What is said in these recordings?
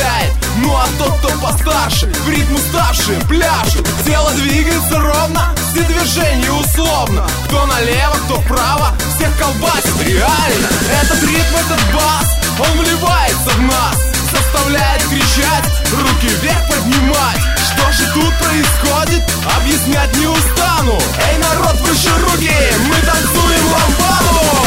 качает. Ну а тот, кто постарше, в ритм уставший пляшет. Тело двигается ровно, все движения условно. Кто налево, кто вправо, всех колбасит реально. Этот ритм, этот бас, он вливается в нас, заставляет кричать, руки вверх поднимать. Что же тут происходит, объяснять не устану. Эй, народ, выше руки, мы танцуем ламбаду.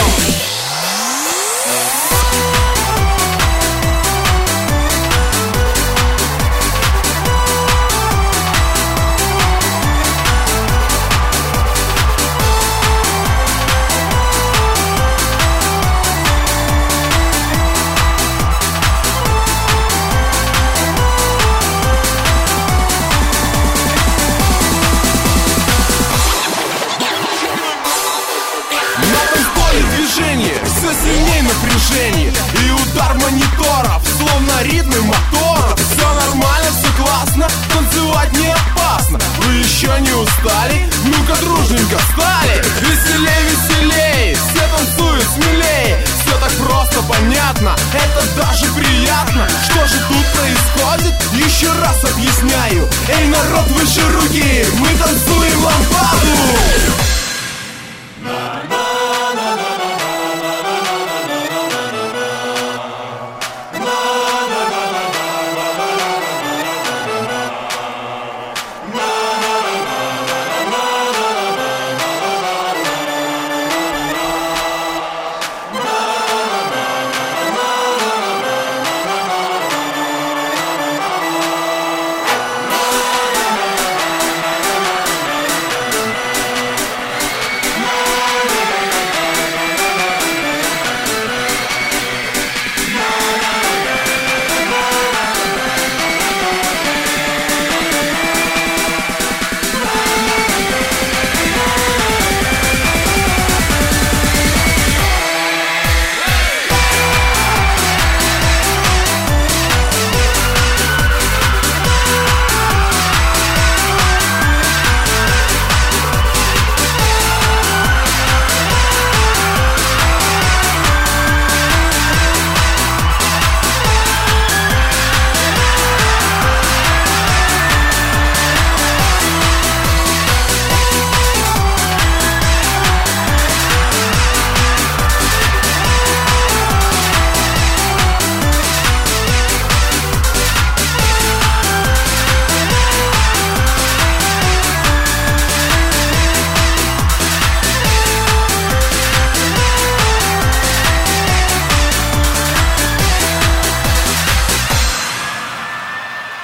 Все сильнее напряжение и удар мониторов, словно ритмы моторов. Все нормально, все классно, танцевать не опасно. Вы еще не устали? Ну-ка дружненько встали. Веселей, веселей, все танцуют смелее. Все так просто, понятно, это даже приятно. Что же тут происходит? Еще раз объясняю. Эй, народ, выше руки, мы танцуем ламбаду.